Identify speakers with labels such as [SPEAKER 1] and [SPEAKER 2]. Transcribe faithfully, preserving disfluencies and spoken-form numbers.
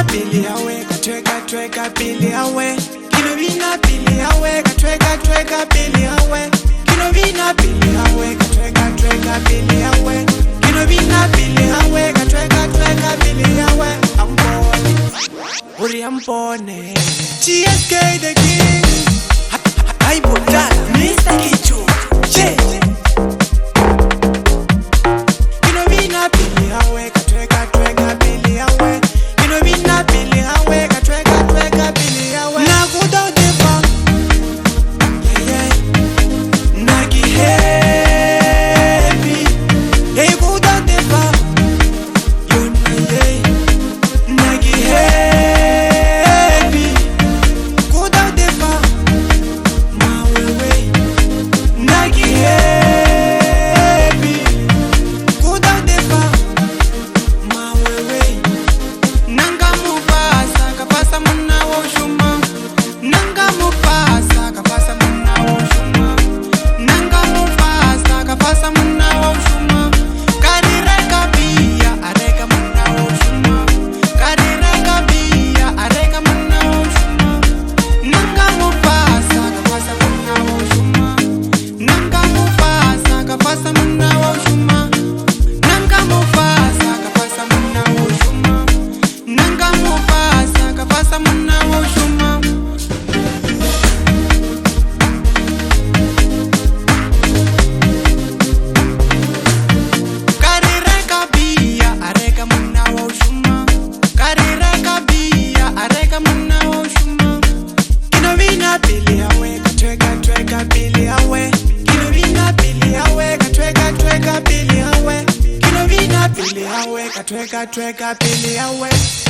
[SPEAKER 1] pili yawe katweka tweka pili yawe kino vina pili yawe katweka tweka pili yawe kino vina pili yawe katweka tweka pili yawe kino vina pili yawe katweka tweka pili yawe ampone uri ampone T S K the king I put that Mister Kicho yeah kino vina pili yawe katweka tweka pili yawe kino vina pili yawe katweka tweka pili yawe na kuda defa yeah yeah nagi happy hey kuda defa you know yeah nagi happy kuda defa ma wewe nagi happy kuda defa ma wewe nanga mufasa kapasa muna wa ushuma nanga mufasa kapasa muna wa ushuma nanga mufasa kapasa muna wa ushuma karireka bia areka muna wa ushuma karireka bia areka muna wa ushuma nanga mufasa kapasa muna wa ushuma nanga mufasa kapasa muna wa ushuma nanga mufasa kapasa muna wa ushuma nanga mufasa kapasa muna wa ushuma karireka bia areka muna wa ushuma karireka bia areka muna wa ushuma kino vina pili yawe katweka tweka pili yawe kino vina pili yawe katweka tweka pili yawe kino vina pili yawe katweka tweka pili yawe